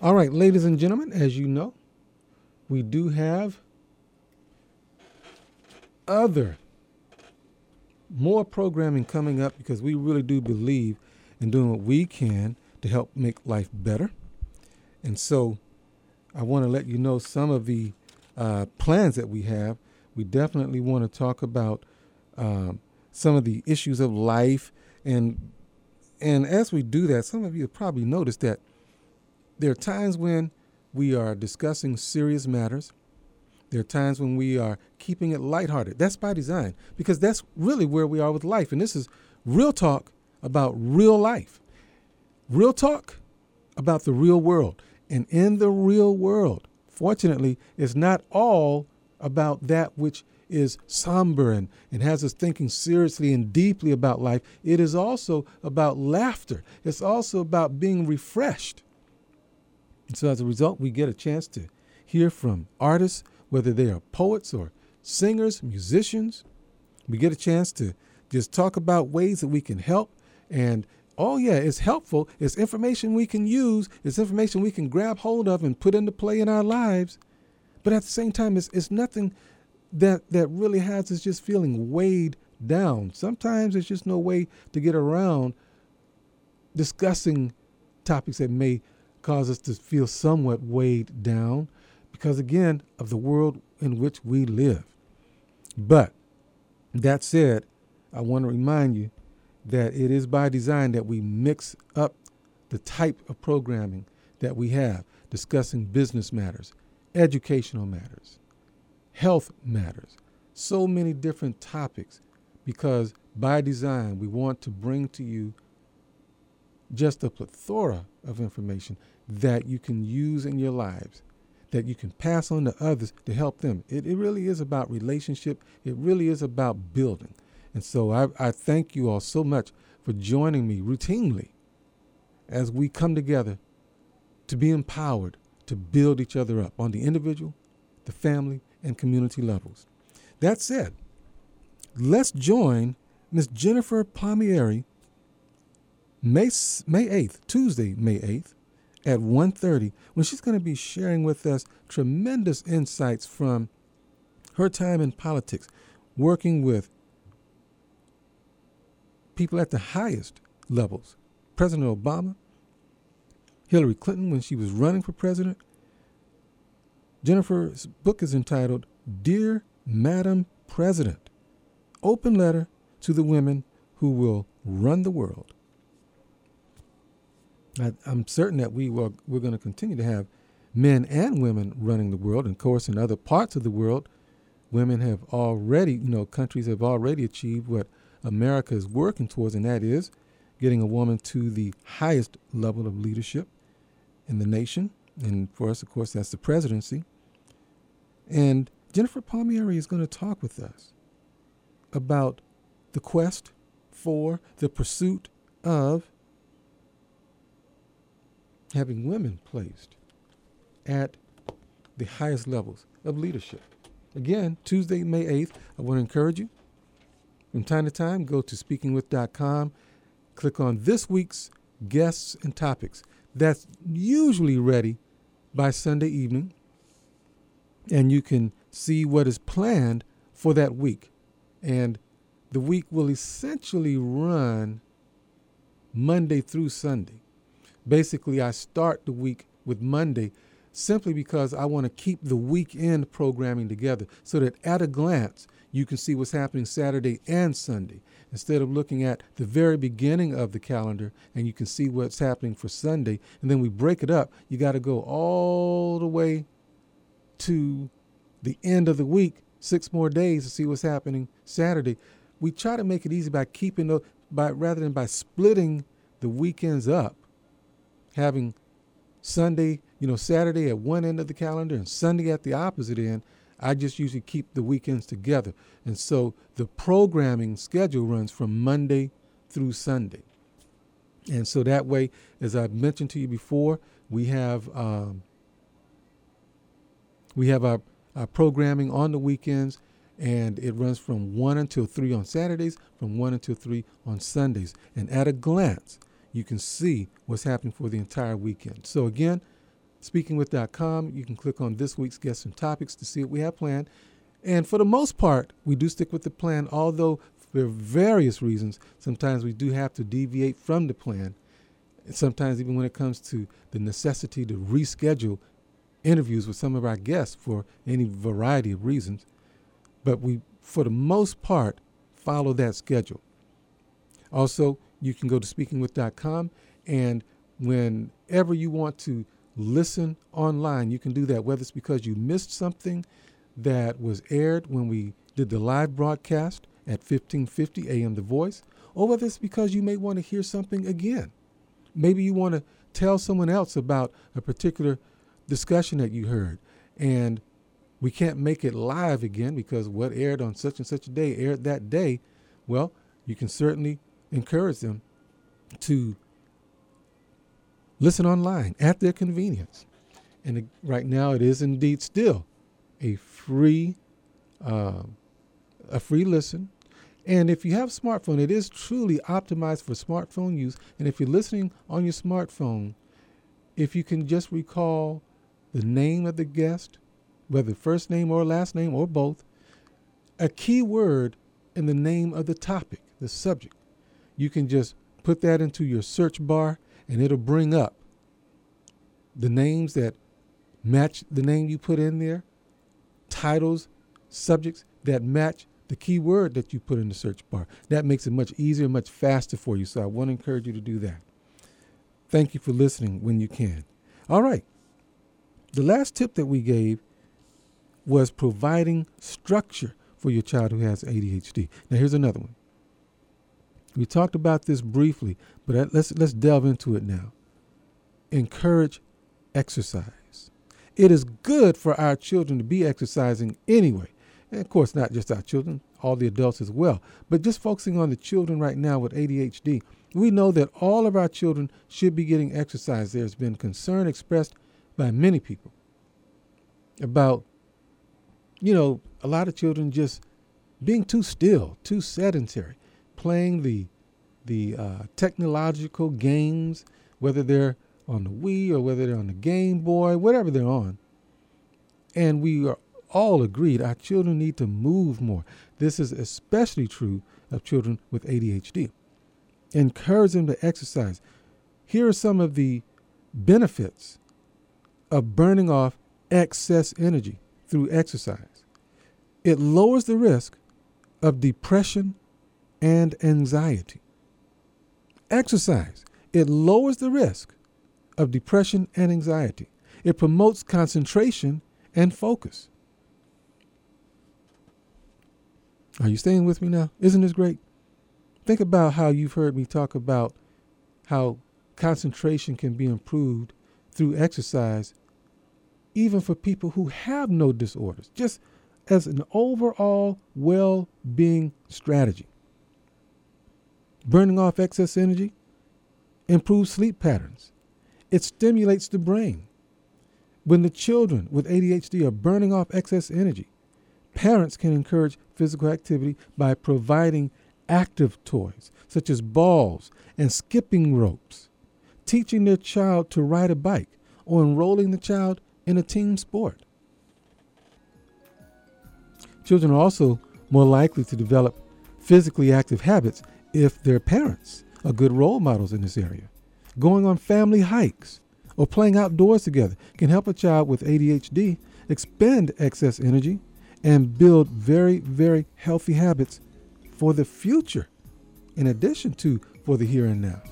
All right, ladies and gentlemen, as you know, we do have other more programming coming up because we really do believe in doing what we can to help make life better. And so I want to let you know some of the plans that we have. We definitely want to talk about some of the issues of life. And as we do that, some of you have probably noticed that there are times when we are discussing serious matters. There are times when we are keeping it lighthearted. That's by design, because that's really where we are with life. And this is real talk about real life. Real talk about the real world. And in the real world, fortunately, it's not all about that which is somber and has us thinking seriously and deeply about life. It is also about laughter. It's also about being refreshed. And so as a result, we get a chance to hear from artists, whether they are poets or singers, musicians. We get a chance to just talk about ways that we can help. And oh yeah, it's helpful. It's information we can use. It's information we can grab hold of and put into play in our lives. But at the same time, it's nothing that really has us just feeling weighed down. Sometimes there's just no way to get around discussing topics that may cause us to feel somewhat weighed down because, again, of the world in which we live. But that said, I want to remind you that it is by design that we mix up the type of programming that we have, discussing business matters, educational matters, health matters, so many different topics, because by design we want to bring to you just a plethora of information that you can use in your lives, that you can pass on to others to help them. It really is about relationship. It really is about building. And so I thank you all so much for joining me routinely as we come together to be empowered to build each other up on the individual, the family, and community levels. That said, let's join Ms. Jennifer Palmieri May 8th, Tuesday, May 8th, at 1:30, when she's going to be sharing with us tremendous insights from her time in politics, working with people at the highest levels. President Obama, Hillary Clinton when she was running for president. Jennifer's book is entitled Dear Madam President, Open Letter to the Women Who Will Run the World. I'm certain that we're going to continue to have men and women running the world. And of course, in other parts of the world, women have already, countries have already achieved what America is working towards, and that is getting a woman to the highest level of leadership in the nation. And for us, of course, that's the presidency. And Jennifer Palmieri is going to talk with us about the quest for the pursuit of having women placed at the highest levels of leadership. Again, Tuesday, May 8th, I want to encourage you. From time to time, go to speakingwith.com, click on this week's guests and topics. That's usually ready by Sunday evening, and you can see what is planned for that week. And the week will essentially run Monday through Sunday. Basically, I start the week with Monday simply because I want to keep the weekend programming together so that at a glance, you can see what's happening Saturday and Sunday instead of looking at the very beginning of the calendar and you can see what's happening for Sunday. And then we break it up. You got to go all the way to the end of the week, 6 more days to see what's happening Saturday. We try to make it easy by rather than by splitting the weekends up, having Sunday, Saturday at one end of the calendar and Sunday at the opposite end. I just usually keep the weekends together. And so the programming schedule runs from Monday through Sunday. And so that way, as I've mentioned to you before, we have our programming on the weekends, and it runs from 1 until 3 on Saturdays, from 1 until 3 on Sundays. And at a glance, you can see what's happening for the entire weekend. So again, speakingwith.com. You can click on this week's guests and topics to see what we have planned. And for the most part, we do stick with the plan, although for various reasons, sometimes we do have to deviate from the plan. And sometimes even when it comes to the necessity to reschedule interviews with some of our guests for any variety of reasons. But we, for the most part, follow that schedule. Also, you can go to speakingwith.com, and whenever you want to listen online, you can do that, whether it's because you missed something that was aired when we did the live broadcast at 1550 AM The Voice, or whether it's because you may want to hear something again. Maybe you want to tell someone else about a particular discussion that you heard, and we can't make it live again because what aired on such and such a day aired that day. Well, you can certainly encourage them to listen online at their convenience. And right now it is indeed still a free listen. And if you have a smartphone, it is truly optimized for smartphone use. And if you're listening on your smartphone, if you can just recall the name of the guest, whether first name or last name or both, a key word in the name of the topic, the subject, you can just put that into your search bar and it'll bring up the names that match the name you put in there, titles, subjects that match the key word that you put in the search bar. That makes it much easier, much faster for you. So I want to encourage you to do that. Thank you for listening when you can. All right. The last tip that we gave was providing structure for your child who has ADHD. Now here's another one. We talked about this briefly, but let's delve into it now. Encourage exercise. It is good for our children to be exercising anyway. And of course, not just our children, all the adults as well. But just focusing on the children right now with ADHD, we know that all of our children should be getting exercise. There's been concern expressed by many people about, a lot of children just being too still, too sedentary, playing the technological games, whether they're on the Wii or whether they're on the Game Boy, whatever they're on. And we are all agreed our children need to move more. This is especially true of children with ADHD. Encourage them to exercise. Here are some of the benefits of burning off excess energy through exercise. It lowers the risk of depression and anxiety. Exercise. It lowers the risk of depression and anxiety. It promotes concentration and focus. Are you staying with me now? Isn't this great? Think about how you've heard me talk about how concentration can be improved through exercise, even for people who have no disorders, just as an overall well-being strategy. Burning off excess energy improves sleep patterns. It stimulates the brain. When the children with ADHD are burning off excess energy, parents can encourage physical activity by providing active toys, such as balls and skipping ropes, teaching their child to ride a bike, or enrolling the child in a team sport. Children are also more likely to develop physically active habits if their parents are good role models in this area. Going on family hikes or playing outdoors together can help a child with ADHD expend excess energy and build very, very healthy habits for the future, in addition to for the here and now.